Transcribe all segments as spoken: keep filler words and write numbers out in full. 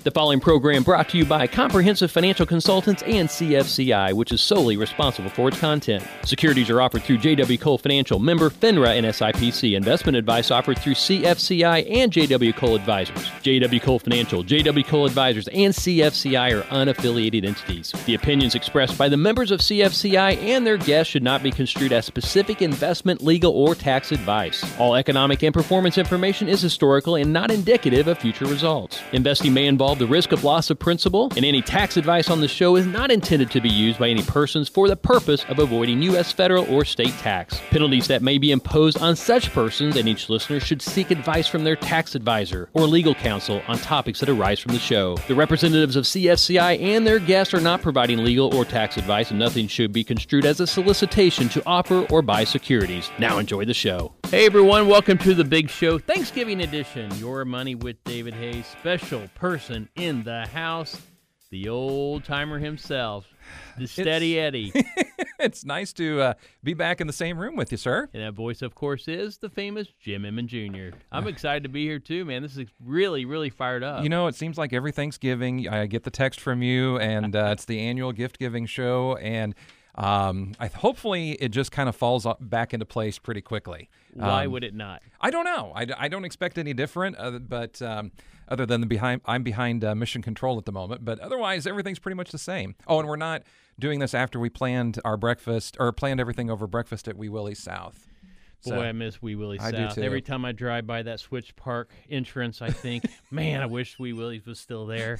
The following program brought to you by Comprehensive Financial Consultants and C F C I, which is solely responsible for its content. Securities are offered through J W. Cole Financial, member FINRA and S I P C. Investment advice offered through C F C I and J W. Cole Advisors. J W. Cole Financial, J W. Cole Advisors, and C F C I are unaffiliated entities. The opinions expressed by the members of C F C I and their guests should not be construed as specific investment, legal, or tax advice. All economic and performance information is historical and not indicative of future results. Investing may involve the risk of loss of principal, and any tax advice on the show is not intended to be used by any persons for the purpose of avoiding U S federal or state tax. Penalties that may be imposed on such persons and each listener should seek advice from their tax advisor or legal counsel on topics that arise from the show. The representatives of C F C I and their guests are not providing legal or tax advice, and nothing should be construed as a solicitation to offer or buy securities. Now enjoy the show. Hey everyone, welcome to the Big Show Thanksgiving edition. Your Money with David Hayes, special person in the house, the old timer himself, the Steady Eddie. It's nice to uh, be back in the same room with you, sir. And that voice, of course, is the famous Jim Emmons Junior I'm excited to be here too, man. This is really, really fired up. You know, it seems like every Thanksgiving I get the text from you, and uh, it's the annual gift-giving show, and Um, I, hopefully it just kind of falls back into place pretty quickly. Why um, would it not? I don't know. I, I don't expect any different, uh, but um, other than the behind, I'm behind uh, Mission Control at the moment. But otherwise, everything's pretty much the same. Oh, and we're not doing this after we planned our breakfast or planned everything over breakfast at Wee Willie's South. Boy, So, I miss Wee Willie's I do South. too. Every time I drive by that Switch Park entrance, I think, man, I wish Wee Willie's was still there.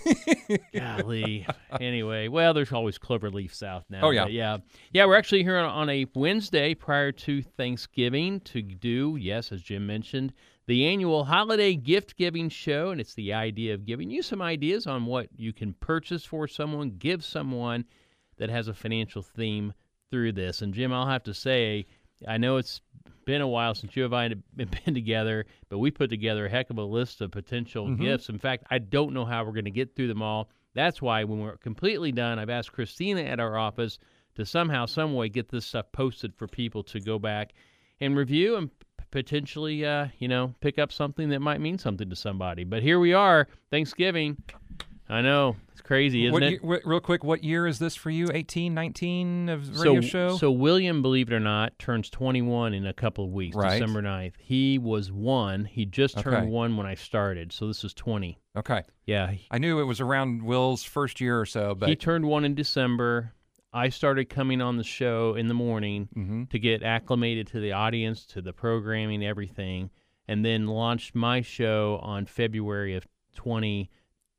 Golly. Anyway, well, there's always Cloverleaf South now. Oh, yeah. But yeah. Yeah, we're actually here on, on a Wednesday prior to Thanksgiving to do, yes, as Jim mentioned, the annual holiday gift-giving show, and it's the idea of giving you some ideas on what you can purchase for someone, give someone that has a financial theme through this. And, Jim, I'll have to say, I know it's been a while since you and I have been together, but we put together a heck of a list of potential Mm-hmm. gifts. In fact, I don't know how we're going to get through them all. That's why when we're completely done, I've asked Christina at our office to somehow, some way get this stuff posted for people to go back and review and p- potentially, uh, you know, pick up something that might mean something to somebody. But here we are, Thanksgiving. I know. It's crazy, isn't what it? year, w- real quick, what year is this for you? eighteen, nineteen of radio so, show? So William, believe it or not, turns twenty-one in a couple of weeks, Right. December ninth. He was one. He just turned Okay. one when I started, so this is twenty. Okay. Yeah, he, I knew it was around Will's first year or so, but he turned one in December. I started coming on the show in the morning Mhm. to get acclimated to the audience, to the programming, everything, and then launched my show on February of twenty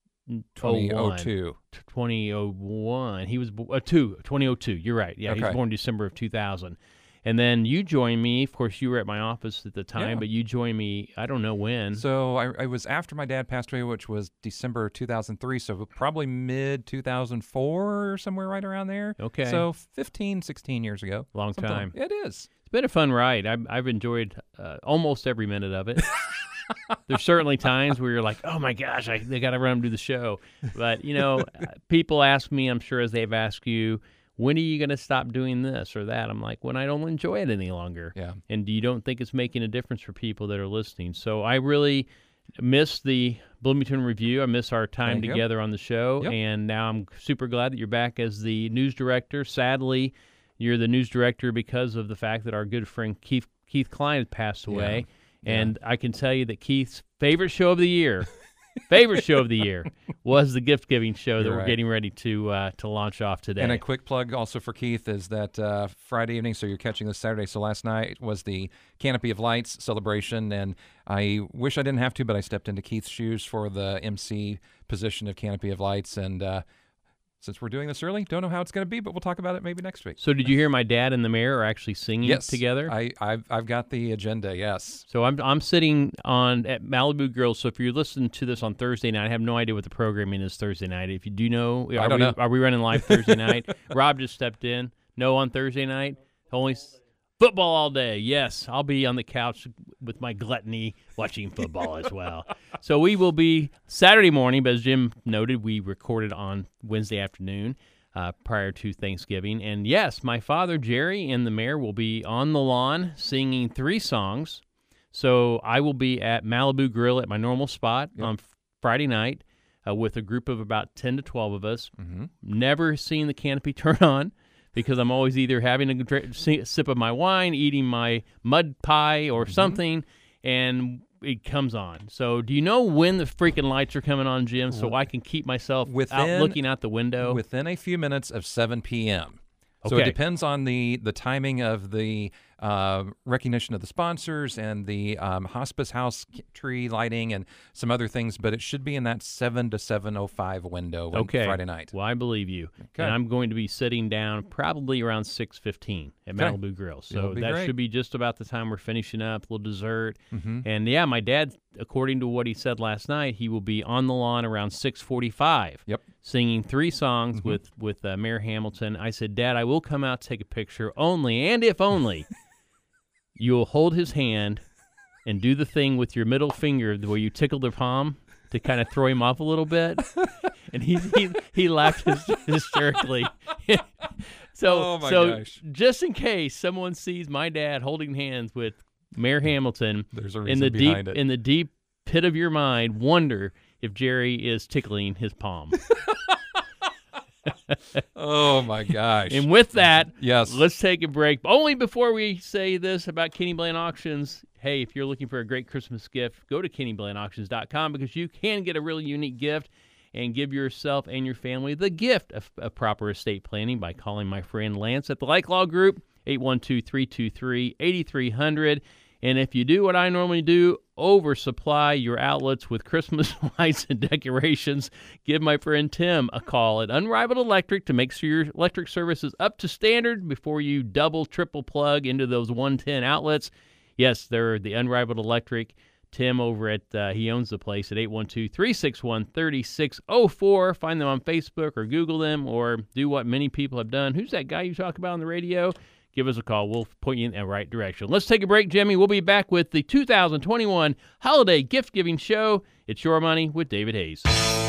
twenty oh two. twenty oh one. He was bo- uh, two, twenty oh two. You're right. Yeah, he was Okay. born December of two thousand. And then you joined me. Of course, you were at my office at the time, Yeah. but you joined me, I don't know when. So I, I was after my dad passed away, which was December two thousand three, so probably mid two thousand four or somewhere right around there. Okay. So fifteen, sixteen years ago. Long Something time. like- It is. It's been a fun ride. I've, I've enjoyed uh, almost every minute of it. There's certainly times where you're like, oh my gosh, I, they got to run and do the show. But, you know, uh, people ask me, I'm sure as they've asked you, when are you going to stop doing this or that? I'm like, when I don't enjoy it any longer. Yeah. And you don't think it's making a difference for people that are listening. So I really miss the Bloomington Review. I miss our time Thank you. together on the show. Yep. And now I'm super glad that you're back as the news director. Sadly, you're the news director because of the fact that our good friend Keith Keith Klein had passed away. Yeah. And I can tell you that Keith's favorite show of the year, favorite show of the year, was the gift-giving show that You're we're right. getting ready to uh, to launch off today. And a quick plug also for Keith is that uh, Friday evening, so you're catching this Saturday, so last night was the Canopy of Lights celebration, and I wish I didn't have to, but I stepped into Keith's shoes for the M C position of Canopy of Lights, and uh, since we're doing this early, don't know how it's going to be, but we'll talk about it maybe next week. So did you hear my dad and the mayor are actually singing Yes, together? I, I've, I've got the agenda, yes. So I'm I'm sitting on at Malibu Grills. So if you're listening to this on Thursday night, I have no idea what the programming is Thursday night. If you do know, are I don't we know. are we running live Thursday night? Rob just stepped in. No on Thursday night. Only s- football all day. Yes, I'll be on the couch with my gluttony watching football as well. So we will be Saturday morning, but as Jim noted, we recorded on Wednesday afternoon. Uh, prior to Thanksgiving. And yes, my father, Jerry, and the mayor will be on the lawn singing three songs. So I will be at Malibu Grill at my normal spot Yep. on Friday night. uh, with a group of about ten to twelve of us. Mm-hmm. Never seen the canopy turn on because I'm always either having a dra- sip of my wine, eating my mud pie or mm-hmm. something, and it comes on. So do you know when the freaking lights are coming on, Jim, so I can keep myself within, out looking out the window? Within a few minutes of seven p.m. So okay. it depends on the, the timing of the uh, recognition of the sponsors and the um, hospice house tree lighting and some other things, but it should be in that seven to seven oh five window on okay. Friday night. Well, I believe you. Okay. And I'm going to be sitting down probably around six fifteen at okay. Malibu Grill. So that great. should be just about the time we're finishing up, a little dessert. Mm-hmm. And, yeah, my dad, according to what he said last night, he will be on the lawn around six forty-five. Yep. Singing three songs mm-hmm. with, with uh, Mayor Hamilton. I said, Dad, I will come out, take a picture only, and if only, you'll hold his hand and do the thing with your middle finger where you tickle the palm to kind of throw him off a little bit. And he he, he laughed hysterically. so oh my so gosh. Just in case someone sees my dad holding hands with Mayor Hamilton, there's a reason in the behind deep it. in the deep pit of your mind, wonder if Jerry is tickling his palm. Oh my gosh. And with that, yes. let's take a break. Only before we say this about Kenny Blaine Auctions, hey, if you're looking for a great Christmas gift, go to kenny blaine auctions dot com because you can get a really unique gift and give yourself and your family the gift of, of proper estate planning by calling my friend Lance at the Like Law Group, eight one two, three two three, eight three zero zero. And if you do what I normally do, oversupply your outlets with Christmas lights and decorations, give my friend Tim a call at Unrivaled Electric to make sure your electric service is up to standard before you double, triple plug into those one ten outlets. Yes, they're the Unrivaled Electric. Tim over at, uh, he owns the place at eight one two, three six one, three six zero four. Find them on Facebook or Google them or do what many people have done. Who's that guy you talk about on the radio? Give us a call. We'll point you in the right direction. Let's take a break, Jimmy. We'll be back with the two thousand twenty-one Holiday Gift Giving Show. It's Your Money with David Hayes.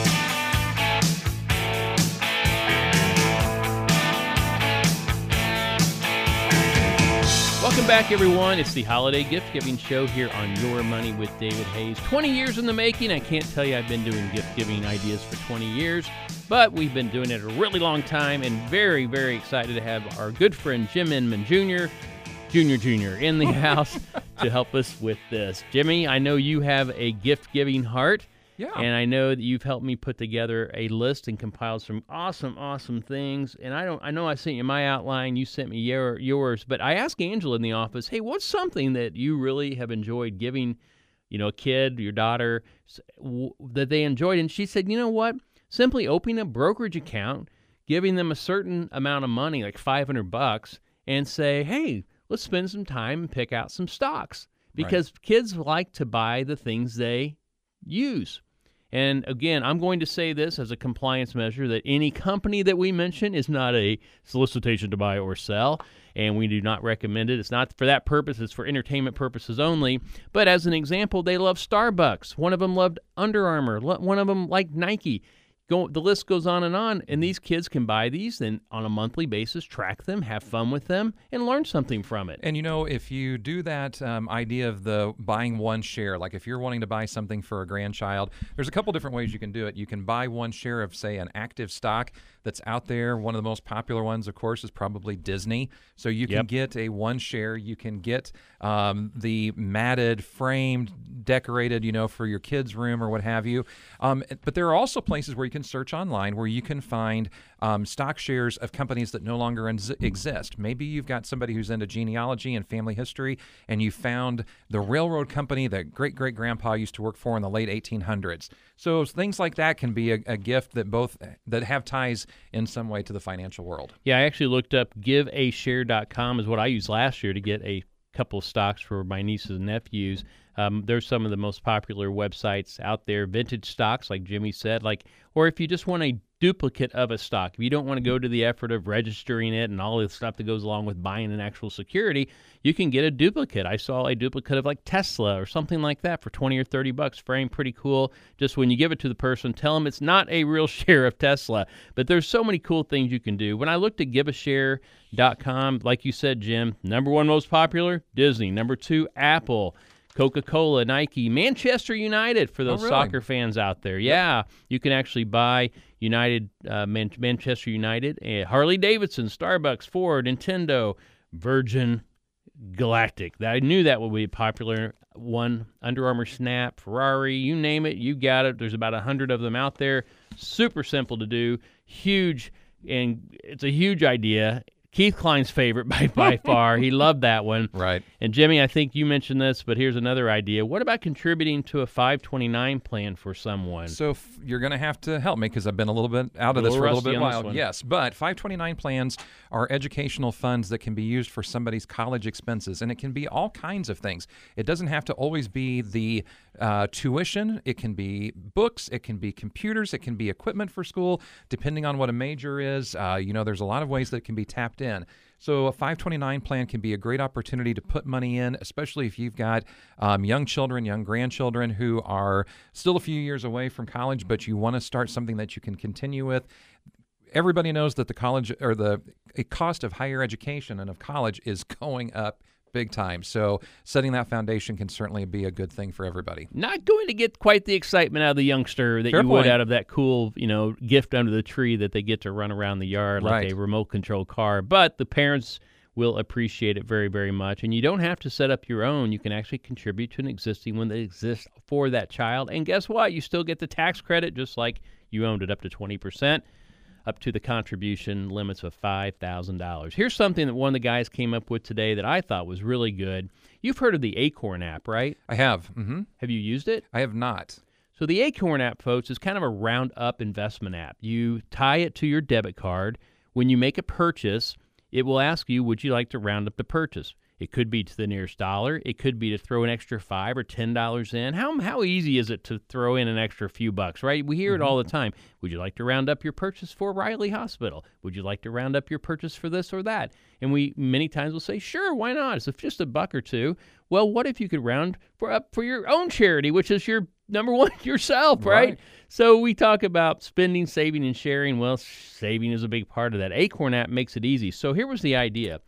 Welcome back, everyone. It's the Holiday Gift Giving Show here on Your Money with David Hayes. twenty years in the making. I can't tell you I've been doing gift giving ideas for twenty years, but we've been doing it a really long time and very, very excited to have our good friend Jim Inman Junior, Junior Junior in the house to help us with this. Jimmy, I know you have a gift giving heart. Yeah. And I know that you've helped me put together a list and compiled some awesome, awesome things. And I don't, I know I sent you my outline. You sent me your, yours. But I asked Angela in the office, hey, what's something that you really have enjoyed giving, you know, a kid, your daughter, w- that they enjoyed? And she said, you know what? Simply opening a brokerage account, giving them a certain amount of money, like five hundred bucks, and say, hey, let's spend some time and pick out some stocks. Because right. kids like to buy the things they use. And again, I'm going to say this as a compliance measure that any company that we mention is not a solicitation to buy or sell, and we do not recommend it. It's not for that purpose. It's for entertainment purposes only. But as an example, they love Starbucks. One of them loved Under Armour. One of them liked Nike. Go, the list goes on and on, and these kids can buy these and on a monthly basis track them, have fun with them, and learn something from it. And, you know, if you do that um, idea of the buying one share, like if you're wanting to buy something for a grandchild, there's a couple different ways you can do it. You can buy one share of, say, an active stock that's out there. One of the most popular ones, of course, is probably Disney. So you can yep. get a one share. You can get um, the matted, framed, decorated, you know, for your kids' room or what have you. Um, but there are also places where you can search online where you can find um, stock shares of companies that no longer ins- exist. Maybe you've got somebody who's into genealogy and family history, and you found the railroad company that great-great-grandpa used to work for in the late eighteen hundreds. So things like that can be a, a gift that both that have ties in some way to the financial world. Yeah, I actually looked up give a share dot com is what I used last year to get a couple of stocks for my nieces and nephews. Um, there's some of the most popular websites out there, vintage stocks, like Jimmy said, like, or if you just want a duplicate of a stock, if you don't want to go to the effort of registering it and all the stuff that goes along with buying an actual security, you can get a duplicate. I saw a duplicate of like Tesla or something like that for twenty or thirty bucks, framed, pretty cool. Just when you give it to the person, tell them it's not a real share of Tesla. But there's so many cool things you can do. When I looked at give a share dot com, like you said, Jim, number one most popular, Disney. Number two, Apple. Coca-Cola, Nike, Manchester United for those oh, really? soccer fans out there. Yeah, you can actually buy United, uh, Man- Manchester United, uh, Harley Davidson, Starbucks, Ford, Nintendo, Virgin Galactic. I knew that would be a popular one. Under Armour Snap, Ferrari, you name it, you got it. There's about a hundred of them out there. Super simple to do, huge, and it's a huge idea. Keith Klein's favorite by, by far. He loved that one. Right. And Jimmy, I think you mentioned this, but here's another idea. What about contributing to a five twenty-nine plan for someone? So f- you're going to have to help me because I've been a little bit out of A this little for a little rusty bit on this while. one. Yes, but five twenty-nine plans are educational funds that can be used for somebody's college expenses, and it can be all kinds of things. It doesn't have to always be the uh, tuition. It can be books. It can be computers. It can be equipment for school, depending on what a major is. Uh, you know, there's a lot of ways that it can be tapped in. So a five twenty-nine plan can be a great opportunity to put money in, especially if you've got um, young children, young grandchildren who are still a few years away from college, but you want to start something that you can continue with. Everybody knows that the college or the cost of higher education and of college is going up big time. So setting that foundation can certainly be a good thing for everybody. Not going to get quite the excitement out of the youngster that Fair you point. would out of that cool, you know, gift under the tree that they get to run around the yard like Right. a remote control car. But the parents will appreciate it very, very much. And you don't have to set up your own. You can actually contribute to an existing one that exists for that child. And guess what? You still get the tax credit just like you owned it, up to twenty percent. Up to the contribution limits of five thousand dollars. Here's something that one of the guys came up with today that I thought was really good. You've heard of the Acorn app, right? I have. Mm-hmm. Have you used it? I have not. So the Acorn app, folks, is kind of a round-up investment app. You tie it to your debit card. When you make a purchase, it will ask you, would you like to round up the purchase? It could be to the nearest dollar. It could be to throw an extra five or ten dollars in. How how easy is it to throw in an extra few bucks, right? We hear Mm-hmm. it all the time. Would you like to round up your purchase for Riley Hospital? Would you like to round up your purchase for this or that? And we many times will say, sure, why not? It's just a buck or two. Well, what if you could round for up for your own charity, which is your number one yourself, right? Right. So we talk about spending, saving, and sharing. Well, saving is a big part of that. Acorn app makes it easy. So here was the idea.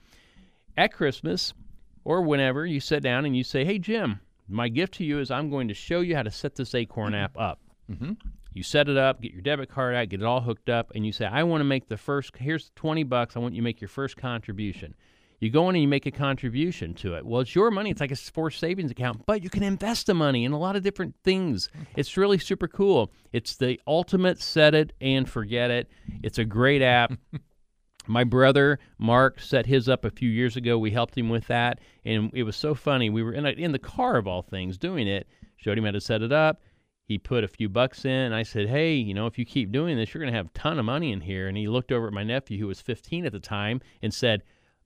At Christmas or whenever, you sit down and you say, hey, Jim, my gift to you is I'm going to show you how to set this Acorn app up. Mm-hmm. You set it up, get your debit card out, get it all hooked up, and you say, I want to make the first, here's twenty bucks, I want you to make your first contribution. You go in and you make a contribution to it. Well, it's your money. It's like a forced savings account, but you can invest the money in a lot of different things. It's really super cool. It's the ultimate set it and forget it. It's a great app. My brother, Mark, set his up a few years ago. We helped him with that, and it was so funny. We were in, a, in the car, of all things, doing it, showed him how to set it up. He put a few bucks in, and I said, hey, you know, if you keep doing this, you're going to have a ton of money in here. And he looked over at my nephew, who was fifteen at the time, and said,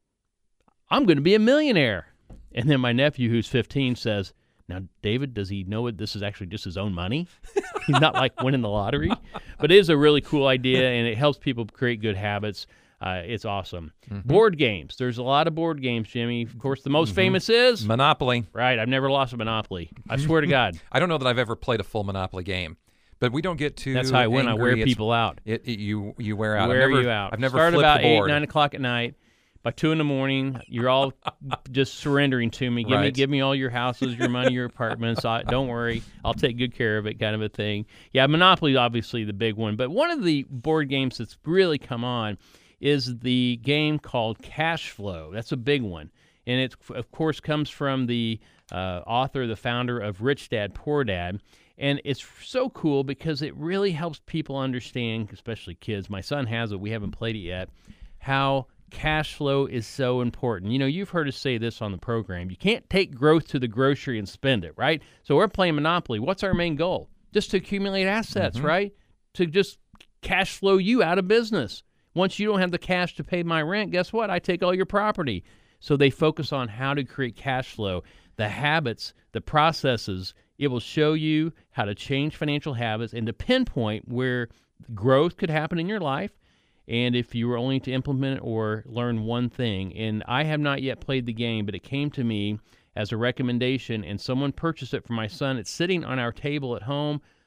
I'm going to be a millionaire. And then my nephew, who's fifteen, says, now, David, does he know it? This is actually just his own money? He's not like winning the lottery. But it is a really cool idea, and it helps people create good habits. Uh, it's awesome. Mm-hmm. Board games. There's a lot of board games, Jimmy. Of course, the most mm-hmm. famous is? Monopoly. Right. I've never lost a Monopoly. I swear to God. I don't know that I've ever played a full Monopoly game. But we don't get too That's how I win. angry. I wear people out. It, it, you you wear out. Wear I've never, you out. I've never Start flipped about the board. eight, nine o'clock at night. By two in the morning, you're all just surrendering to me. Give right. me, give me all your houses, your money, your apartments. I, don't worry, I'll take good care of it, kind of a thing. Yeah, Monopoly is obviously the big one, but one of the board games that's really come on is the game called Cash Flow. That's a big one, and it of course comes from the uh, author, the founder of Rich Dad Poor Dad. And it's so cool because it really helps people understand, especially kids. My son has it. We haven't played it yet. How cash flow is so important. You know, you've heard us say this on the program. You can't take growth to the grocery and spend it, right? So we're playing Monopoly. What's our main goal? Just to accumulate assets, mm-hmm. right? To just cash flow you out of business. Once you don't have the cash to pay my rent, guess what? I take all your property. So they focus on how to create cash flow, the habits, the processes. It will show you how to change financial habits and to pinpoint where growth could happen in your life. And if you were only to implement or learn one thing, and I have not yet played the game, but it came to me as a recommendation, and someone purchased it for my son. It's sitting on our table at home.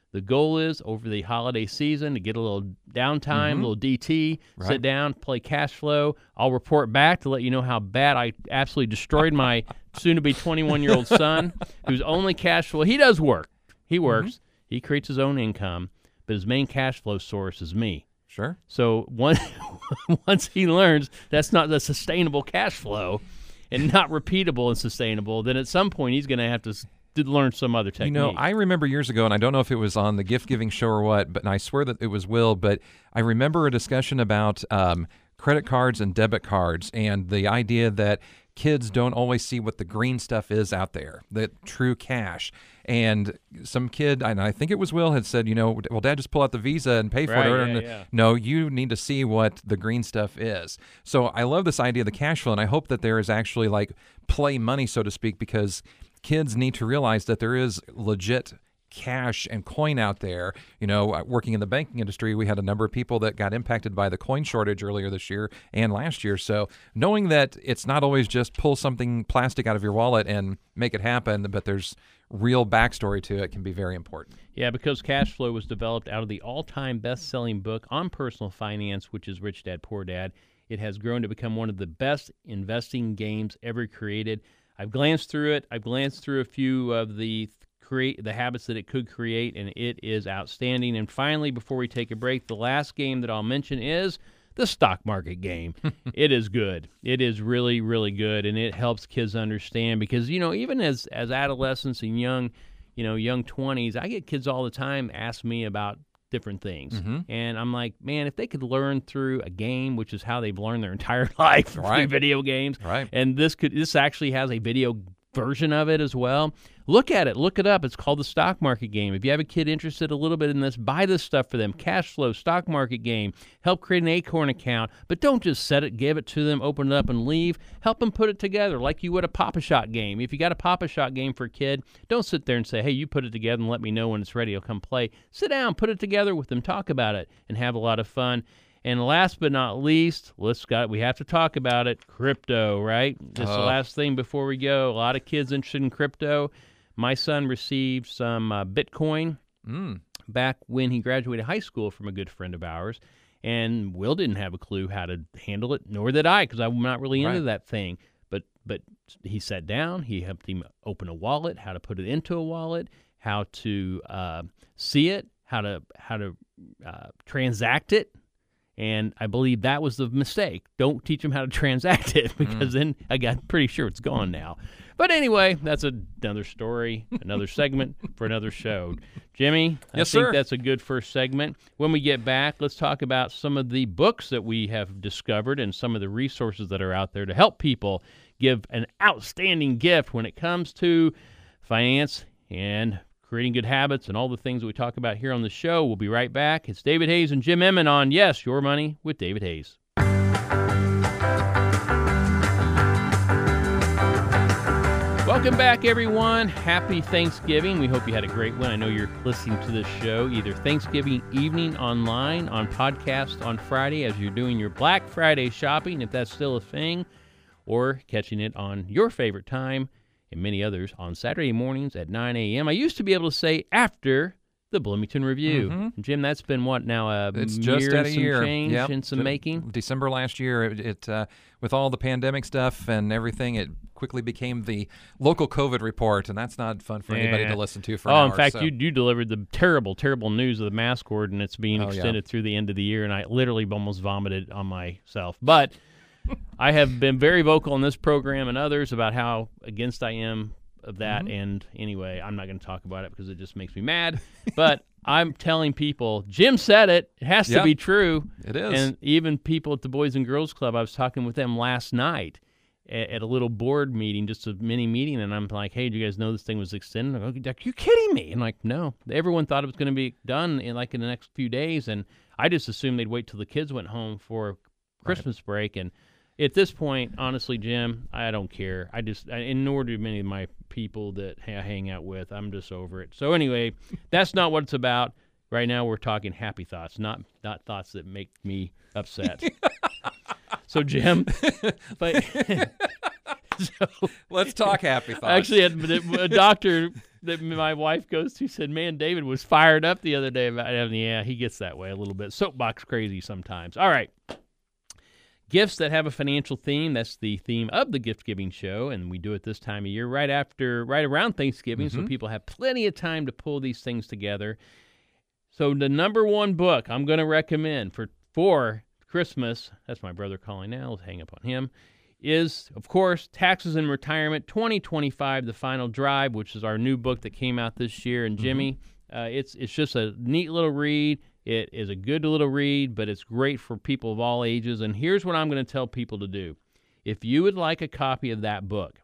The goal is over the holiday season to get a little downtime, Mm-hmm. a little D T, Right. sit down, play cash flow. I'll report back to let you know how bad I absolutely destroyed my soon-to-be twenty-one-year-old son, whose only cash flow, he does work. He works. Mm-hmm. He creates his own income, but his main cash flow source is me. Sure. So once, once he learns that's not the sustainable cash flow and not repeatable and sustainable, then at some point he's going to have to s- to learn some other technique. You know, I remember years ago, and I don't know if it was on the gift-giving show or what, but and I swear that it was Will, but I remember a discussion about um, credit cards and debit cards and the idea that kids don't always see what the green stuff is out there, the true cash. And some kid, and I think it was Will, had said, you know, well, Dad, just pull out the Visa and pay for Right, it. yeah, And yeah. No, you need to see what the green stuff is. So I love this idea of the cash flow, and I hope that there is actually like play money, so to speak, because kids need to realize that there is legit cash and coin out there. You know, uh, working in the banking industry, we had a number of people that got impacted by the coin shortage earlier this year and last year. So knowing that it's not always just pull something plastic out of your wallet and make it happen, but there's real backstory to it can be very important. Yeah, because cash flow was developed out of the all-time best-selling book on personal finance, which is Rich Dad, Poor Dad. It has grown to become one of the best investing games ever created. I've glanced through it. I've glanced through a few of the create the habits that it could create, and it is outstanding. And finally, before we take a break, the last game that I'll mention is the stock market game. It is good. It is really, really good, and it helps kids understand because, you know, even as as adolescents and young, you know, young twenties, I get kids all the time ask me about different things. Mm-hmm. And I'm like, man, if they could learn through a game, which is how they've learned their entire life, through Right. video games, Right. and this could this actually has a video version of it as well. Look at it. Look it up. It's called the stock market game. If you have a kid interested a little bit in this, buy this stuff for them. Cash flow, stock market game. Help create an Acorn account, but don't just set it, give it to them, open it up, and leave. Help them put it together like you would a Pop-A-Shot game. If you got a Pop-A-Shot game for a kid, don't sit there and say, hey, you put it together and let me know when it's ready. I'll come play. Sit down, put it together with them, talk about it, and have a lot of fun. And last but not least, let's got we have to talk about it, crypto, right? This is the Oh. last thing before we go. A lot of kids interested in crypto. My son received some uh, Bitcoin Mm. back when he graduated high school from a good friend of ours. And Will didn't have a clue how to handle it, nor did I, because I'm not really into Right. that thing. But but he sat down, he helped him open a wallet, how to put it into a wallet, how to uh, see it, how to how to uh, transact it. And I believe that was the mistake. Don't teach them how to transact it because then I got pretty sure it's gone now. But anyway, that's another story, another segment for another show. Jimmy, I Yes, think sir. that's a good first segment. When we get back, let's talk about some of the books that we have discovered and some of the resources that are out there to help people give an outstanding gift when it comes to finance and creating good habits and all the things that we talk about here on the show. We'll be right back. It's David Hayes and Jim Emmon on Yes, Your Money with David Hayes. Welcome back, everyone. Happy Thanksgiving. We hope you had a great one. I know you're listening to this show either Thanksgiving evening online, on podcast on Friday as you're doing your Black Friday shopping, if that's still a thing, or catching it on your favorite time, and many others on Saturday mornings at nine a.m. I used to be able to say after the Bloomington Review. Mhm. Jim, that's been what now, a It's year, just at a some year. change Yep. and some De- making? December last year, it, it uh, with all the pandemic stuff and everything, it quickly became the local COVID report, and that's not fun for anybody Yeah. to listen to for an Oh, hour. in fact, so. you you delivered the terrible, terrible news of the mask ordinance being Oh, yeah. extended through the end of the year, and I literally almost vomited on myself. But I have been very vocal in this program and others about how against I am of that. Mm-hmm. And anyway, I'm not going to talk about it because it just makes me mad. But I'm telling people, Jim said it. It has to Yep. be true. It is. And even people at the Boys and Girls Club, I was talking with them last night at, at a little board meeting, just a mini meeting, and I'm like, hey, do you guys know this thing was extended? I'm like, you're kidding me. And like, no. Everyone thought it was going to be done in like in the next few days, and I just assumed they'd wait till the kids went home for Christmas break. And at this point, honestly, Jim, I don't care. I just, I, and nor do many of my people that I hang out with. I'm just over it. So anyway, that's not what it's about. Right now, we're talking happy thoughts, not not thoughts that make me upset. So, Jim, but so Let's talk happy thoughts. I actually had a doctor that my wife goes to said, man, David was fired up the other day about it. Yeah, he gets that way a little bit. Soapbox crazy sometimes. All right. Gifts that have a financial theme. That's the theme of the gift giving show, and we do it this time of year right after, right around Thanksgiving, mm-hmm. so people have plenty of time to pull these things together. So the number one book I'm going to recommend for, for Christmas, that's my brother calling now, let's hang up on him, is, of course, Taxes and Retirement twenty twenty-five, The Final Drive, which is our new book that came out this year. And Jimmy, mm-hmm. uh, it's it's just a neat little read. It is a good little read, but it's great for people of all ages. And here's what I'm going to tell people to do. If you would like a copy of that book,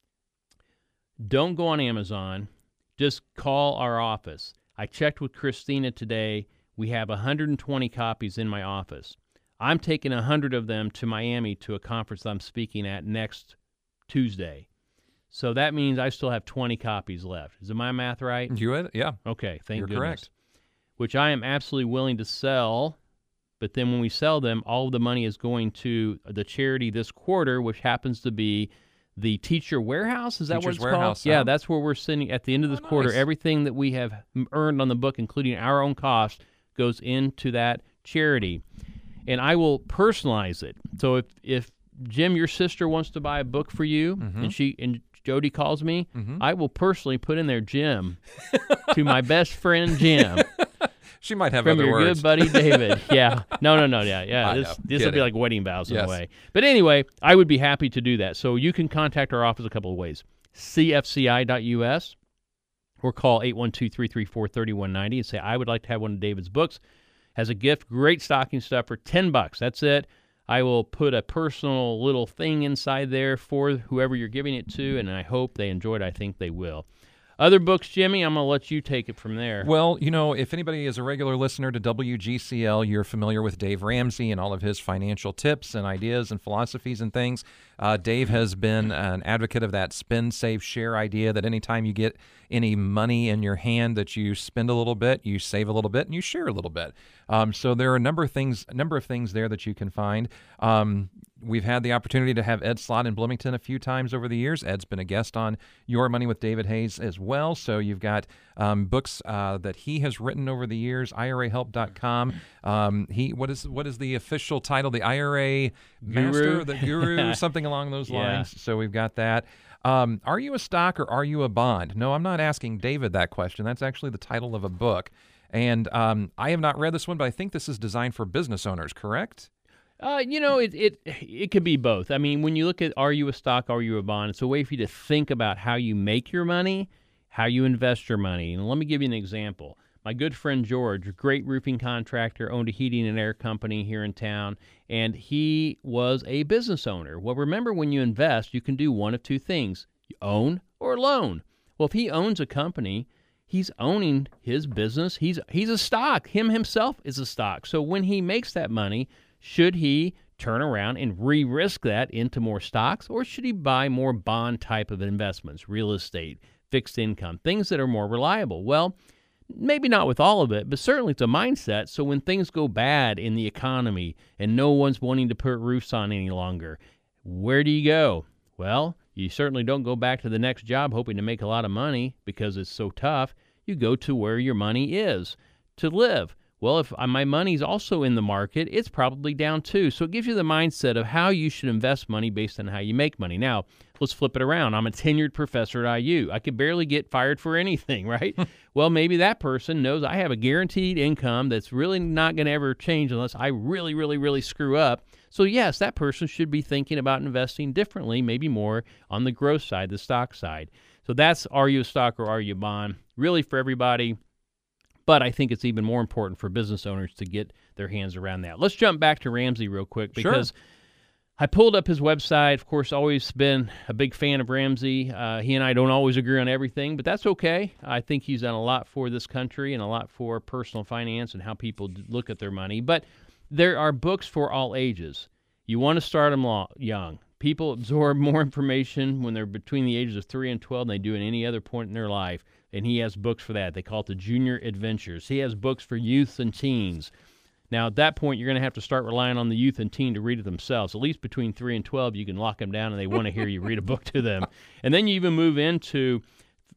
don't go on Amazon. Just call our office. I checked with Christina today. We have one hundred twenty copies in my office. I'm taking one hundred of them to Miami to a conference I'm speaking at next Tuesday. So that means I still have twenty copies left. Is my math right? You had, yeah. Okay, thank You're goodness. Correct. Which I am absolutely willing to sell, but then when we sell them, all of the money is going to the charity this quarter, which happens to be the Teacher Warehouse. Is that Teacher's what it's Warehouse, called? Yeah, huh? that's where we're sending at the end of this oh, quarter. Nice. Everything that we have earned on the book, including our own cost, goes into that charity. And I will personalize it. So if, if Jim, your sister, wants to buy a book for you, mm-hmm. and she and Jody calls me, mm-hmm. I will personally put in there Jim to my best friend Jim. She might have From other your words. good buddy David. Yeah. No, no, no. Yeah, yeah. I This know. this will be Kidding. like wedding vows in Yes. a way. But anyway, I would be happy to do that. So you can contact our office a couple of ways. C F C I dot U S or call eight one two, three three four, three one nine zero and say, I would like to have one of David's books. As a gift, great stocking stuff for ten bucks. That's it. I will put a personal little thing inside there for whoever you're giving it to, and I hope they enjoy it. I think they will. Other books, Jimmy, I'm going to let you take it from there. Well, you know, if anybody is a regular listener to W G C L, you're familiar with Dave Ramsey and all of his financial tips and ideas and philosophies and things. Uh, Dave has been an advocate of that spend, save, share idea that anytime you get any money in your hand that you spend a little bit, you save a little bit, and you share a little bit. Um, so there are a number of things, a number of things there that you can find. Um, We've had the opportunity to have Ed Slott in Bloomington a few times over the years. Ed's been a guest on Your Money with David Hayes as well. So you've got um, books uh, that he has written over the years, I R A help dot com. Um, he what is what is the official title? The I R A Master, the Guru, something along those lines. Yeah. So we've got that. Um, are you a stock or are you a bond? No, I'm not asking David that question. That's actually the title of a book. And um, I have not read this one, but I think this is designed for business owners, correct? Uh, you know, it, it it could be both. I mean, when you look at are you a stock, are you a bond, it's a way for you to think about how you make your money, how you invest your money. And let me give you an example. My good friend George, a great roofing contractor, owned a heating and air company here in town, and he was a business owner. Well, remember, when you invest, you can do one of two things. You own or loan. Well, if he owns a company, he's owning his business. He's he's a stock. Him himself is a stock. So when he makes that money, should he turn around and re-risk that into more stocks, or should he buy more bond type of investments, real estate, fixed income, things that are more reliable? Well, maybe not with all of it, but certainly it's a mindset. So when things go bad in the economy and no one's wanting to put roofs on any longer, where do you go? Well, you certainly don't go back to the next job hoping to make a lot of money because it's so tough. You go to where your money is to live. Well, if my money's also in the market, it's probably down too. So it gives you the mindset of how you should invest money based on how you make money. Now, let's flip it around. I'm a tenured professor at I U. I could barely get fired for anything, right? Well, maybe that person knows I have a guaranteed income that's really not going to ever change unless I really, really, really screw up. So yes, that person should be thinking about investing differently, maybe more on the growth side, the stock side. So that's, are you a stock or are you a bond? Really for everybody. But I think it's even more important for business owners to get their hands around that. Let's jump back to Ramsey real quick because Sure. I pulled up his website. Of course, always been a big fan of Ramsey. Uh, he and I don't always agree on everything, but that's okay. I think he's done a lot for this country and a lot for personal finance and how people look at their money. But there are books for all ages. You want to start them long, young. People absorb more information when they're between the ages of three and twelve than they do at any other point in their life. And he has books for that. They call it the Junior Adventures. He has books for youth and teens. Now, at that point, you're going to have to start relying on the youth and teen to read it themselves. At least between three and twelve, you can lock them down, and they want to hear you read a book to them. And then you even move into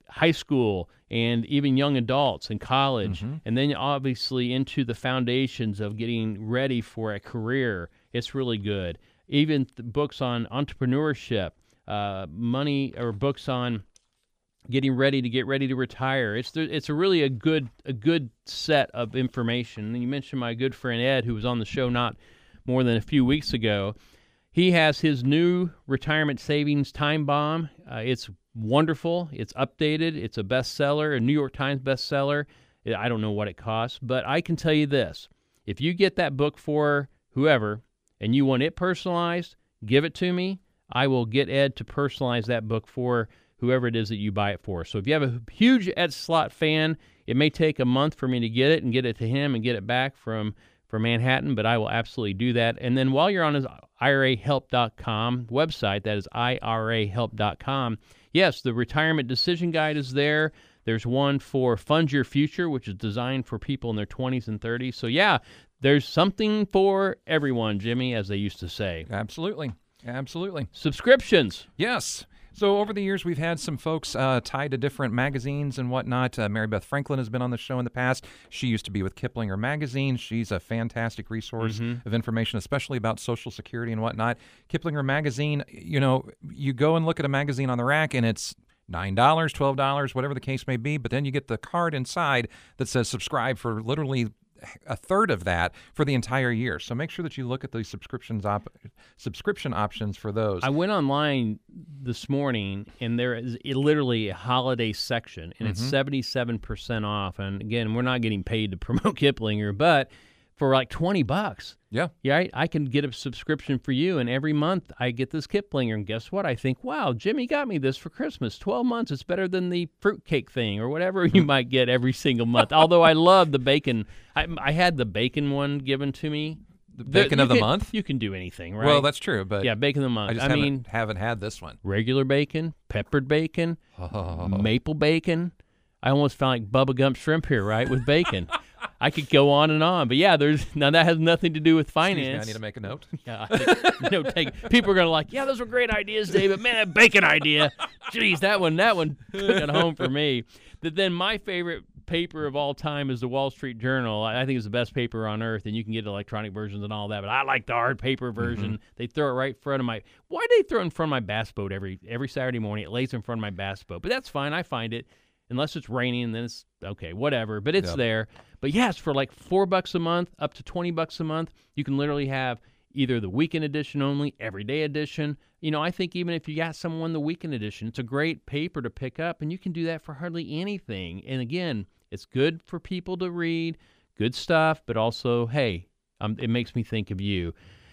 high school and even young adults and college, mm-hmm. and then obviously into the foundations of getting ready for a career. It's really good. Even books on entrepreneurship, uh, money, or books on getting ready to get ready to retire. It's the, it's a really a good a good set of information. And you mentioned my good friend Ed, who was on the show not more than a few weeks ago. He has his new retirement savings time bomb. Uh, it's wonderful. It's updated. It's a bestseller, a New York Times bestseller. I don't know what it costs, but I can tell you this. If you get that book for whoever and you want it personalized, give it to me. I will get Ed to personalize that book for whoever it is that you buy it for. So if you have a huge Ed Slott fan, it may take a month for me to get it and get it to him and get it back from, from Manhattan, but I will absolutely do that. And then while you're on his I R A help dot com website, that is I R A help dot com, yes, the retirement decision guide is there. There's one for Fund Your Future, which is designed for people in their twenties and thirties. So yeah, there's something for everyone, Jimmy, as they used to say. Absolutely. Absolutely. Subscriptions. Yes. So over the years, we've had some folks uh, tied to different magazines and whatnot. Uh, Mary Beth Franklin has been on the show in the past. She used to be with Kiplinger Magazine. She's a fantastic resource mm-hmm. of information, especially about Social Security and whatnot. Kiplinger Magazine, you know, you go and look at a magazine on the rack, and it's nine dollars, twelve dollars, whatever the case may be, but then you get the card inside that says subscribe for literally a third of that for the entire year. So make sure that you look at the subscriptions op- subscription options for those. I went online this morning, and there is literally a holiday section, and mm-hmm. it's seventy-seven percent off. And again, we're not getting paid to promote Kiplinger, but for like twenty bucks. Yeah. Yeah, I, I can get a subscription for you, and every month I get this Kiplinger, and guess what? I think, wow, Jimmy got me this for Christmas. twelve months, it's better than the fruitcake thing or whatever you might get every single month. Although I love the bacon. I, I had the bacon one given to me. The bacon the, of the can, month? You can do anything, right? Well, that's true, but yeah, bacon of the month. I just I haven't, mean, haven't had this one. Regular bacon, peppered bacon, oh. maple bacon. I almost found like Bubba Gump shrimp here, right, with bacon. I could go on and on, but yeah, there's now that has nothing to do with finance. Excuse me, I need to make a note. Yeah, I think, no, take, people are gonna like, yeah, those were great ideas, David. Man, that bacon idea, jeez, that one, that one took it home for me. But then my favorite paper of all time is the Wall Street Journal. I think it's the best paper on earth, and you can get electronic versions and all that. But I like the hard paper version. Mm-hmm. They throw it right in front of my. Why do they throw it in front of my bass boat every every Saturday morning? It lays in front of my bass boat, but that's fine. I find it. Unless it's raining, and then it's okay, whatever. But it's yep. there. But yes, for like four bucks a month, up to twenty bucks a month, you can literally have either the weekend edition only, everyday edition. You know, I think even if you got someone the weekend edition, it's a great paper to pick up, and you can do that for hardly anything. And again, it's good for people to read, good stuff, but also, hey, um, it makes me think of you.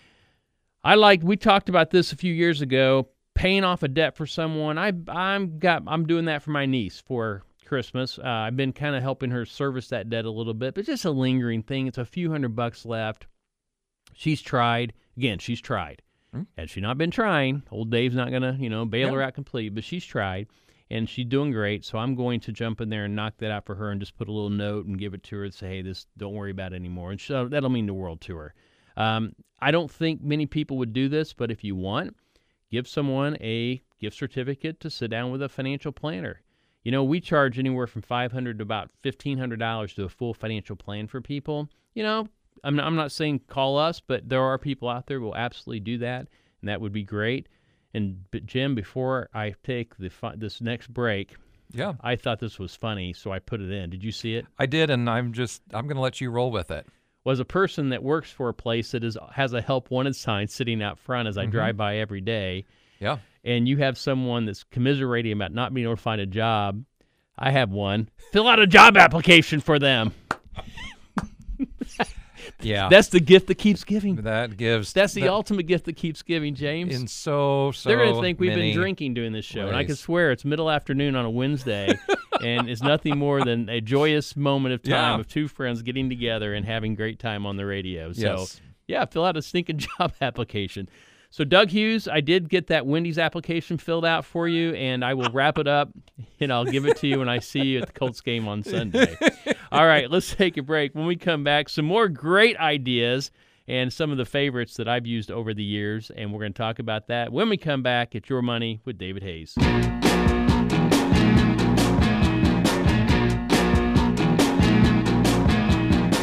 I like. We talked about this a few years ago. Paying off a debt for someone. I, I'm got. I'm doing that for my niece for Christmas. Uh, I've been kind of helping her service that debt a little bit, but just a lingering thing. It's a few hundred bucks left. She's tried. Again, she's tried. Hmm? Had she not been trying, old Dave's not going to, you know, bail yeah. her out complete, but she's tried, and she's doing great, so I'm going to jump in there and knock that out for her and just put a little note and give it to her and say, hey, this, don't worry about it anymore, and so that'll mean the world to her. Um, I don't think many people would do this, but if you want, give someone a gift certificate to sit down with a financial planner. You know, we charge anywhere from five hundred dollars to about fifteen hundred dollars to a full financial plan for people. You know, I'm not, I'm not saying call us, but there are people out there who will absolutely do that, and that would be great. And but Jim, before I take the this next break, yeah, I thought this was funny, so I put it in. Did you see it? I did, and I'm just I'm going to let you roll with it. Was a person that works for a place that is has a help wanted sign sitting out front as I mm-hmm. drive by every day. Yeah. And you have someone that's commiserating about not being able to find a job. I have one. Fill out a job application for them. Yeah. That's the gift that keeps giving. That gives. That's the that, ultimate gift that keeps giving, James. In so, so They're going to think we've many been drinking doing this show. ways. And I can swear it's middle afternoon on a Wednesday, and it's nothing more than a joyous moment of time yeah. of two friends getting together and having great time on the radio. So, yes. yeah, fill out a stinking job application. So, Doug Hughes, I did get that Wendy's application filled out for you, and I will wrap it up, and I'll give it to you when I see you at the Colts game on Sunday. All right, let's take a break. When we come back, some more great ideas and some of the favorites that I've used over the years, and we're going to talk about that when we come back at Your Money with David Hayes.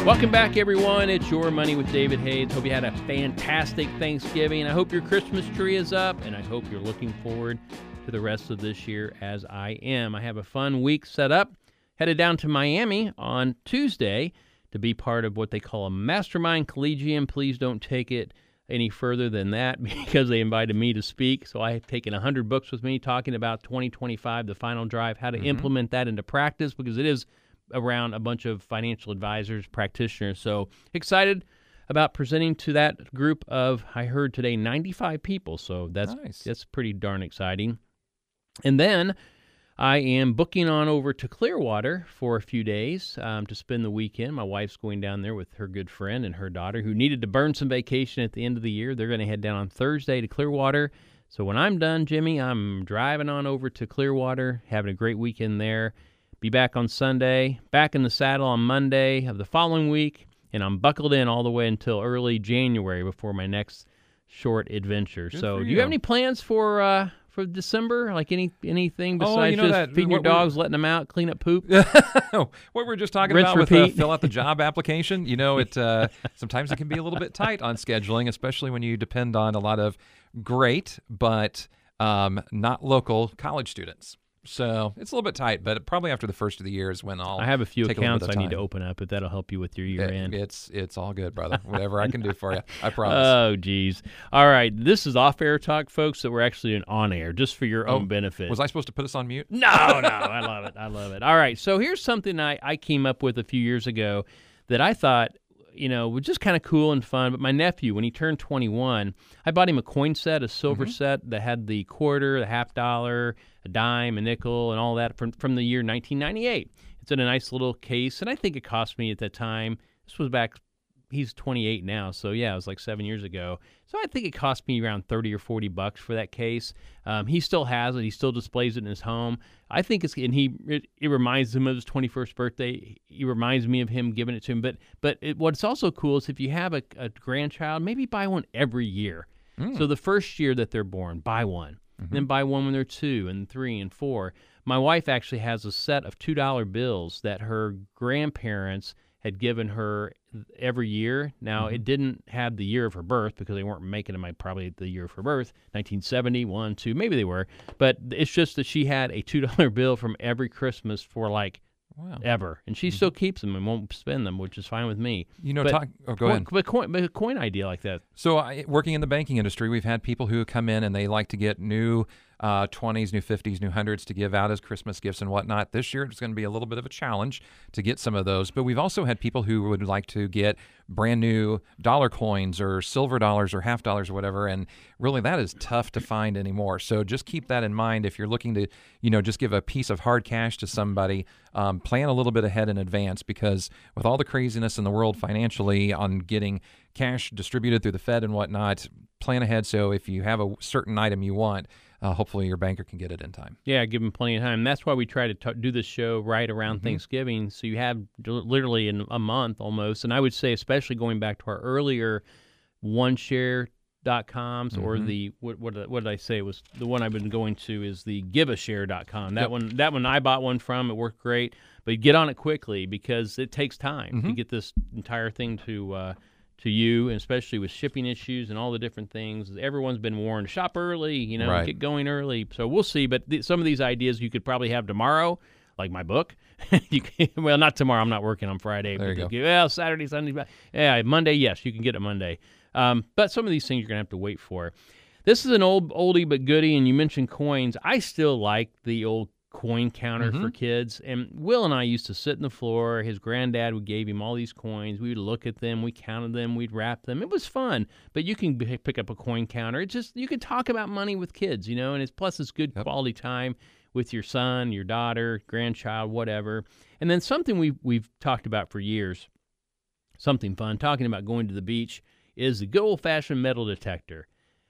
Welcome back, everyone. It's Your Money with David Hayes. Hope you had a fantastic Thanksgiving. I hope your Christmas tree is up, and I hope you're looking forward to the rest of this year as I am. I have a fun week set up. Headed down to Miami on Tuesday to be part of what they call a Mastermind Collegium. Please don't take it any further than that because they invited me to speak. So I have taken one hundred books with me talking about twenty twenty-five, the final drive, how to mm-hmm. implement that into practice, because it is around a bunch of financial advisors, practitioners. So excited about presenting to that group of, I heard today, ninety-five people. So that's nice. That's pretty darn exciting. And then I am booking on over to Clearwater for a few days um, to spend the weekend. My wife's going down there with her good friend and her daughter who needed to burn some vacation at the end of the year. They're going to head down on Thursday to Clearwater. So when I'm done, Jimmy, I'm driving on over to Clearwater, having a great weekend there. Be back on Sunday, back in the saddle on Monday of the following week, and I'm buckled in all the way until early January before my next short adventure. Good so for do you. you have any plans for uh, for December? Like any anything besides oh, you know just that, feeding your what dogs, letting them out, clean up poop? What we were just talking Rinse, about with uh, repeat. fill out the job application. You know, it uh, sometimes it can be a little bit tight on scheduling, especially when you depend on a lot of great but um, not local college students. So it's a little bit tight, but probably after the first of the year is when I'll I have a few take accounts a I I need to open up, but that'll help you with your year it, end. It's it's all good, brother. Whatever I can do for you, I promise. Oh, geez. All right. This is off-air talk, folks, that we're actually in on-air, just for your Oh, own benefit. Was I supposed to put us on mute? No, no. I love it. I love it. All right. So here's something I, I came up with a few years ago that I thought, you know, was just kind of cool and fun. But my nephew, when he turned twenty-one, I bought him a coin set, a silver Mm-hmm. set that had the quarter, the half dollar, a dime, a nickel, and all that from, from the year nineteen ninety-eight. It's in a nice little case, and I think it cost me at that time, this was back, he's twenty-eight now, so yeah, it was like seven years ago. So I think it cost me around thirty or forty bucks for that case. Um, he still has it. He still displays it in his home. I think it's, and he, it, it reminds him of his twenty-first birthday. He reminds me of him giving it to him. But but it, what's also cool is if you have a, a grandchild, maybe buy one every year. Mm. So the first year that they're born, buy one. Mm-hmm. Then buy one when they're two and three and four. My wife actually has a set of two dollar bills that her grandparents had given her every year. Now, Mm-hmm. it didn't have the year of her birth because they weren't making them probably the year of her birth, nineteen seventy, one, two, maybe they were. But it's just that she had a two dollar bill from every Christmas for like Wow. ever. And she Mm-hmm. still keeps them and won't spend them, which is fine with me. You know, But talk. Oh, go coin, ahead. But coin, but a coin idea like that. So, I, working in the banking industry, we've had people who come in and they like to get new uh, twenties, new fifties, new hundreds to give out as Christmas gifts and whatnot. This year, it's going to be a little bit of a challenge to get some of those. But we've also had people who would like to get brand new dollar coins or silver dollars or half dollars or whatever. And really, that is tough to find anymore. So just keep that in mind if you're looking to, you know, just give a piece of hard cash to somebody. Um, plan a little bit ahead in advance, because with all the craziness in the world financially on getting cash distributed through the Fed and whatnot, plan ahead. So if you have a certain item you want, uh, hopefully your banker can get it in time. Yeah, give them plenty of time. That's why we try to t- do this show right around Mm-hmm. Thanksgiving, so you have d- literally in a month almost. And I would say, especially going back to our earlier one share dot coms or Mhm. the what what did- what did I say was the one I've been going to is the give a share dot com. That Yep. one that one I bought one from. It worked great, but get on it quickly because it takes time to Mhm. get this entire thing to uh, to you, and especially with shipping issues and all the different things. Everyone's been warned, shop early, you know, Right. get going early. So we'll see. But th- some of these ideas you could probably have tomorrow, like my book. you can, well, not tomorrow. I'm not working on Friday. There but you go. Well, Saturday, Sunday. Yeah, Monday, yes, you can get it Monday. Um, but some of these things you're going to have to wait for. This is an old oldie but goodie, and you mentioned coins. I still like the old coin counter Mhm. for kids. And Will and I used to sit on the floor. His granddad would gave him all these coins. We would look at them. We counted them. We'd wrap them. It was fun. But you can b- pick up a coin counter. It's just, you can talk about money with kids, you know, and it's plus it's good Yep. quality time with your son, your daughter, grandchild, whatever. And then something we've, we've talked about for years, something fun, talking about going to the beach, is the good old-fashioned metal detector.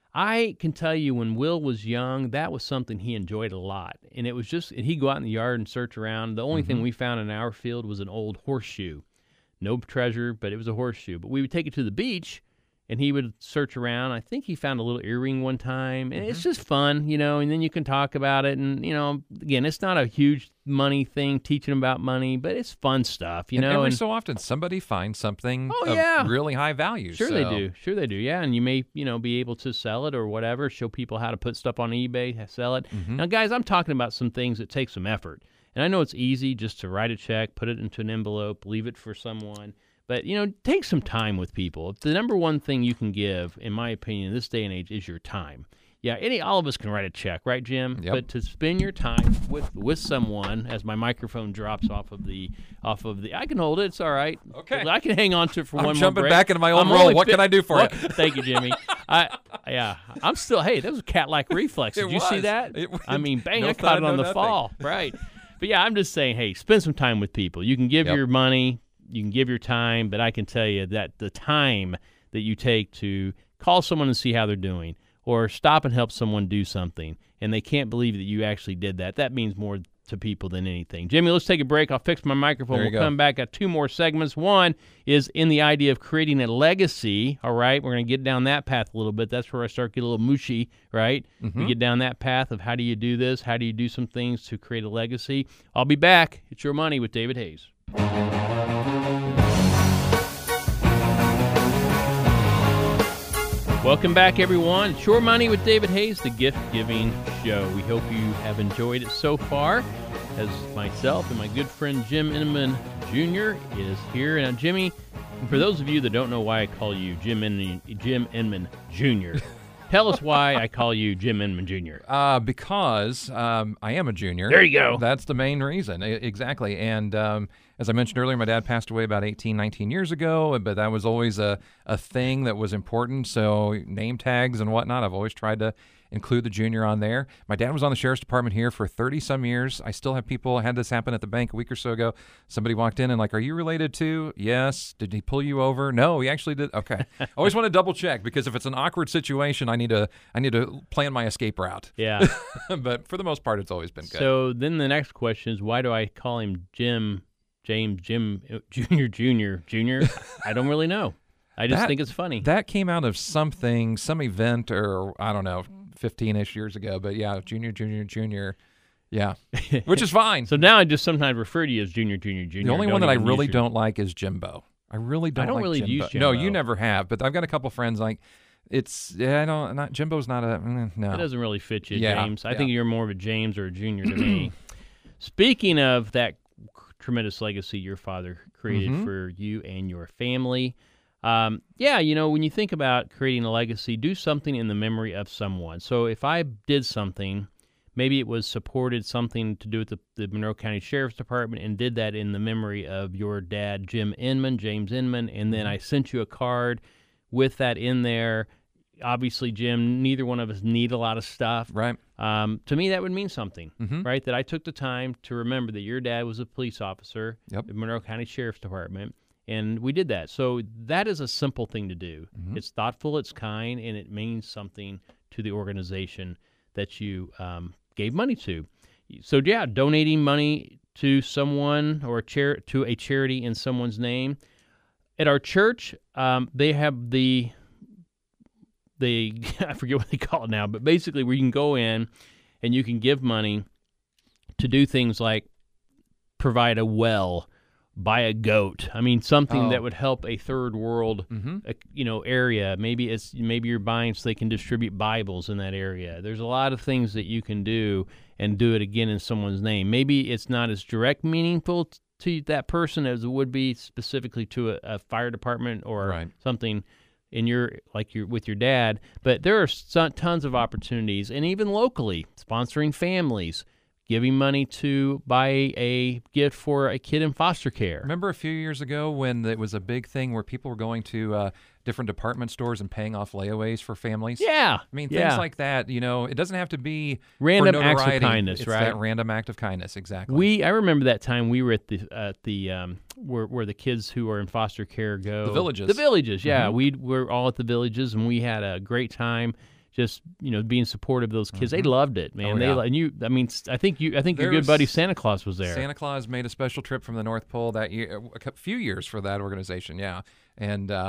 I can tell you when Will was young, that was something he enjoyed a lot. And it was just, and he'd go out in the yard and search around. The only Mhm. thing we found in our field was an old horseshoe. No treasure, but it was a horseshoe. But we would take it to the beach, and he would search around. I think he found a little earring one time, and mm-hmm. it's just fun, you know, and then you can talk about it. And, you know, again, it's not a huge money thing, teaching about money, but it's fun stuff, you and know. Every and so often somebody finds something oh, of yeah. really high value. Sure so. they do. Sure they do, yeah. And you may, you know, be able to sell it or whatever, show people how to put stuff on eBay, sell it. Mm-hmm. Now, guys, I'm talking about some things that take some effort. And I know it's easy just to write a check, put it into an envelope, leave it for someone. But, you know, take some time with people. The number one thing you can give, in my opinion, in this day and age, is your time. Yeah, any all of us can write a check, right, Jim? Yep. But to spend your time with with someone, as my microphone drops off of the off of the, I can hold it. It's all right. Okay. I can hang on to it for I'm one more jumping break. back into my own I'm role. What fit, can I do for what, you? Thank you, Jimmy. I yeah, I'm still. Hey, that was a cat-like reflex. Did It you was. see that? It, I mean, bang! no I caught thud, it on no the nothing. fall, right? But yeah, I'm just saying, hey, spend some time with people. You can give Yep. your money, you can give your time, but I can tell you that the time that you take to call someone and see how they're doing, or stop and help someone do something, and they can't believe that you actually did that, that means more to people than anything. Jimmy, let's take a break. I'll fix my microphone. There you We'll go. come back. Got two more segments. One is in the idea of creating a legacy, all right? We're going to get down that path a little bit. That's where I start getting a little mushy, right? Mm-hmm. We get down that path of how do you do this? How do you do some things to create a legacy? I'll be back. It's Your Money with David Hayes. Welcome back, everyone. It's Your Money with David Hayes, the gift-giving show. We hope you have enjoyed it so far, as myself and my good friend Jim Inman Junior is here. Now, Jimmy, for those of you that don't know why I call you Jim Inman, Jim Inman Junior, tell us why I call you Jim Inman Junior Uh, because um, I am a junior. There you go. That's the main reason. I- exactly. And um, as I mentioned earlier, my dad passed away about eighteen, nineteen years ago, but that was always a, a thing that was important. So name tags and whatnot, I've always tried to include the junior on there. My dad was on the sheriff's department here for thirty-some years. I still have people, I had this happen at the bank a week or so ago. Somebody walked in and like, are you related to? Yes. Did he pull you over? No, he actually did. Okay. I always want to double check because if it's an awkward situation, I need to I need to plan my escape route. Yeah. But for the most part, it's always been good. So then the next question is, why do I call him Jim, James, Jim, Junior, Junior, Junior? I don't really know. I just That- think it's funny. That came out of something, some event, or I don't know, fifteen-ish years ago. But yeah, junior, junior, junior, yeah, which is fine. So now I just sometimes refer to you as Junior, Junior, Junior. The only Don't one that I even really use your- don't like is Jimbo. I really don't. I don't like really Jimbo. use No, Jimbo. you never have. But I've got a couple friends like it's. Yeah, I don't. Not Jimbo's not a. mm, No, It doesn't really fit you, Yeah, James. I yeah. think you're more of a James or a Junior to me. Speaking of that tremendous legacy your father created Mhm. for you and your family, um, yeah, you know, when you think about creating a legacy, do something in the memory of someone. So if I did something, maybe it was supported something to do with the, the Monroe County Sheriff's Department and did that in the memory of your dad, Jim Inman, James Inman, and then I sent you a card with that in there. Obviously, Jim, neither one of us need a lot of stuff. right. Um, to me, that would mean something, Mhm. right? That I took the time to remember that your dad was a police officer Yep. at Monroe County Sheriff's Department, and we did that. So that is a simple thing to do. Mhm. It's thoughtful, it's kind, and it means something to the organization that you um, gave money to. So yeah, donating money to someone or a char- to a charity in someone's name. At our church, um, they have the they I forget what they call it now, but basically where you can go in and you can give money to do things like provide a well, buy a goat. I mean, something Oh. that would help a third world, Mm-hmm. uh, you know, area. Maybe it's maybe you're buying so they can distribute Bibles in that area. There's a lot of things that you can do and do it again in someone's name. Maybe it's not as direct meaningful t- to that person as it would be specifically to a, a fire department or Right. something in your like your with your dad, but there are so, tons of opportunities, and even locally, sponsoring families, giving money to buy a gift for a kid in foster care. Remember a few years ago when it was a big thing where people were going to uh, different department stores and paying off layaways for families? Yeah, I mean, yeah. things like that, you know, it doesn't have to be Random for acts of notoriety. kindness, It's right? that random act of kindness, exactly. We I remember that time we were at the at the um, where where the kids who are in foster care go. The villages. The villages, yeah. Mhm. We were all at the villages, and we had a great time. Just you know, being supportive of those kids, they loved it, man. Oh, they yeah. lo- and you. I mean, I think you. I think your good There's- buddy Santa Claus was there. Santa Claus made a special trip from the North Pole that year, a cou- few years for that organization, yeah. And um,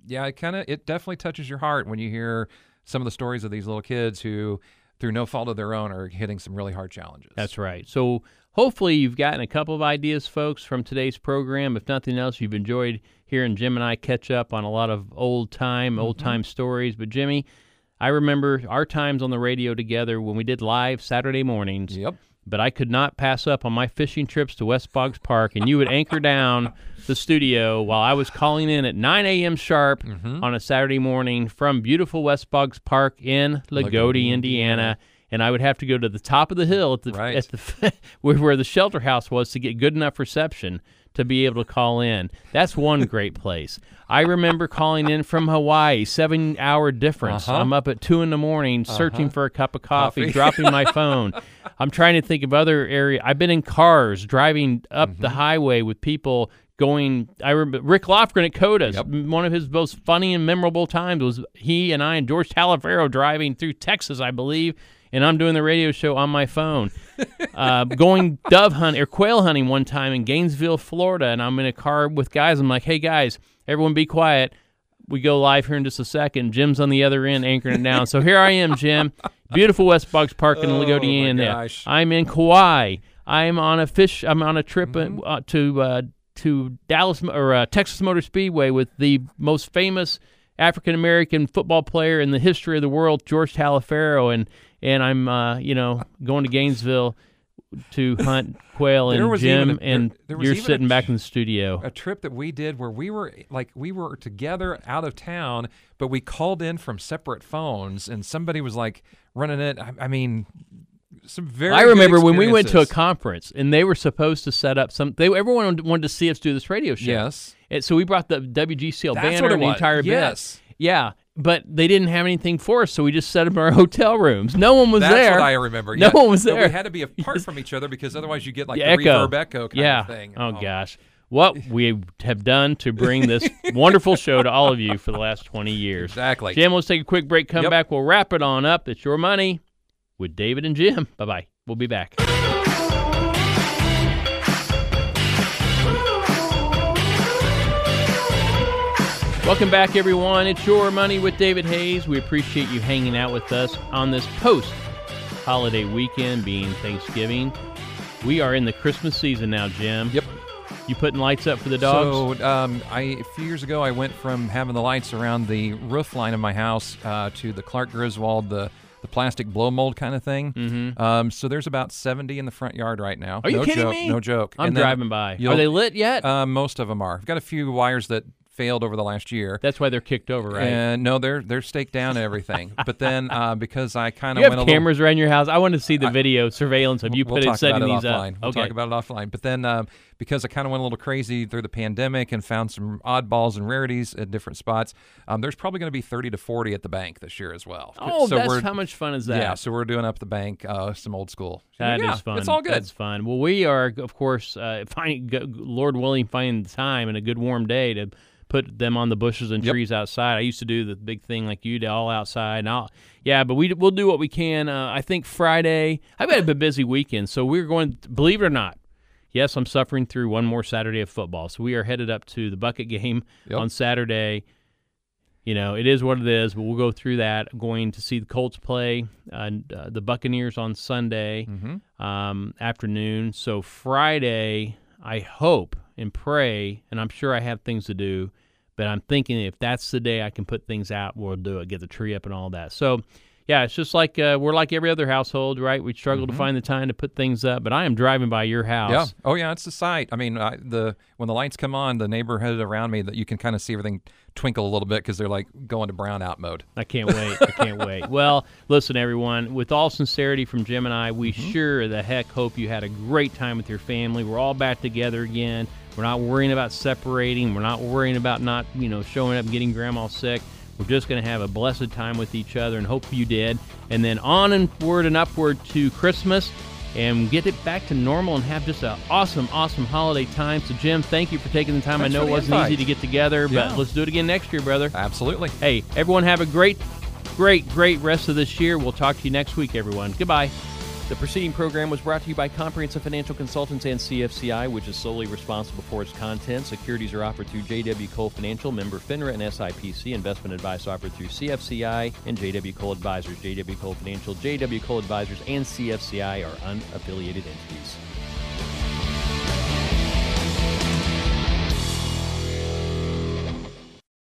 yeah, it kind of it definitely touches your heart when you hear some of the stories of these little kids who, through no fault of their own, are hitting some really hard challenges. That's right. So hopefully you've gotten a couple of ideas, folks, from today's program. If nothing else, you've enjoyed hearing Jim and I catch up on a lot of old time, old time mm-hmm. stories. But Jimmy, I remember our times on the radio together when we did live Saturday mornings. Yep. But I could not pass up on my fishing trips to West Boggs Park, and you would anchor down the studio while I was calling in at nine a.m. sharp mm-hmm. on a Saturday morning from beautiful West Boggs Park in Lagodi, Indiana. Indiana. And I would have to go to the top of the hill at the, right. at the where, where the shelter house was to get good enough reception to be able to call in. That's one great place. I remember calling in from Hawaii, seven-hour difference. Uh-huh. I'm up at two in the morning uh-huh. searching for a cup of coffee, coffee. dropping my phone. I'm trying to think of other areas. I've been in cars driving up mm-hmm. the highway with people going. I remember Rick Lofgren at Coda's. Yep. One of his most funny and memorable times was he and I and George Talaferro driving through Texas, I believe, and I'm doing the radio show on my phone. uh, going dove hunting or quail hunting one time in Gainesville, Florida, and I'm in a car with guys. I'm like, hey, guys, everyone be quiet. We go live here in just a second. Jim's on the other end anchoring it down. So here I am, Jim. Beautiful West Boggs Park in oh, Lagodi, Indiana. I'm in Kauai. I'm on a fish. I'm on a trip mm-hmm. uh, to uh, to Dallas or uh, Texas Motor Speedway with the most famous African American football player in the history of the world, George Talaferro, and and I'm uh, you know going to Gainesville to hunt quail and Jim, a, and there, there you're sitting a, back in the studio. A trip that we did where we were like we were together out of town, but we called in from separate phones, and somebody was like running it. I, I mean, some very. I remember good when we went to a conference, and they were supposed to set up some. They everyone wanted to see us do this radio show. Yes, and so we brought the W G C L That's banner and the was. entire yes. bit. Yeah. But they didn't have anything for us, so we just set up in our hotel rooms. No one was That's there. That's what I remember. No yeah. one was there. But we had to be apart from each other because otherwise you get like yeah, the echo. reverb echo kind yeah. of thing. Oh, oh, gosh. What we have done to bring this wonderful show to all of you for the last twenty years. Exactly. Jim, let's take a quick break. Come yep. back. We'll wrap it on up. It's Your Money with David and Jim. Bye-bye. We'll be back. Welcome back, everyone. It's Your Money with David Hayes. We appreciate you hanging out with us on this post-holiday weekend, being Thanksgiving. We are in the Christmas season now, Jim. Yep. You putting lights up for the dogs? So um, I, a few years ago, I went from having the lights around the roof line of my house uh, to the Clark Griswold, the, the plastic blow mold kind of thing. Mm-hmm. Um, so there's about seventy in the front yard right now. Are you no kidding joke, me? No joke. I'm and driving by. Are they lit yet? Uh, most of them are. I've got a few wires that failed over the last year. That's why they're kicked over, right? And no, they're they're staked down and everything. But then uh, because I kind of you went have a cameras little, around your house. I want to see the I, video surveillance of you we'll put talk it setting about it these offline. up. We'll okay. talk about it offline. But then um, because I kind of went a little crazy through the pandemic and found some oddballs and rarities at different spots, um, there's probably going to be thirty to forty at the bank this year as well. Oh, so that's we're, how much fun is that? Yeah, so we're doing up the bank, uh, some old school. So That yeah, is fun. It's all good. That's fun. Well, we are, of course, uh, finding, Lord willing, finding the time and a good warm day to put them on the bushes and yep. trees outside. I used to do the big thing like you did, all outside. And I'll, yeah, but we, we'll do what we can. Uh, I think Friday, I've had a busy weekend, so we're going, believe it or not, yes, I'm suffering through one more Saturday of football. So we are headed up to the Bucket game yep. on Saturday. You know, it is what it is, but we'll go through that. I'm going to see the Colts play uh, uh, the Buccaneers on Sunday mm-hmm. um, afternoon. So Friday, I hope and pray, and I'm sure I have things to do, but I'm thinking if that's the day I can put things out, we'll do it, get the tree up and all that. So, yeah, it's just like uh, we're like every other household, right? We struggle mm-hmm. to find the time to put things up, but I am driving by your house. Yeah. Oh, yeah, it's the sight. I mean, I, the when the lights come on, the neighborhood around me, that you can kind of see everything twinkle a little bit because they're like going to brownout mode. I can't wait. I can't wait. Well, listen, everyone, with all sincerity from Jim and I, we mm-hmm. sure the heck hope you had a great time with your family. We're all back together again. We're not worrying about separating. We're not worrying about not, you know, showing up and getting grandma sick. We're just going to have a blessed time with each other, and hope you did. And then onward and upward to Christmas and get it back to normal and have just an awesome, awesome holiday time. So, Jim, thank you for taking the time. Thanks I know it wasn't invite. easy to get together, but yeah. let's do it again next year, brother. Absolutely. Hey, everyone have a great, great, great rest of this year. We'll talk to you next week, everyone. Goodbye. The preceding program was brought to you by Comprehensive Financial Consultants and C F C I, which is solely responsible for its content. Securities are offered through J W. Cole Financial, member FINRA and S I P C. Investment advice offered through C F C I and J W. Cole Advisors. J W. Cole Financial, J W. Cole Advisors, and C F C I are unaffiliated entities.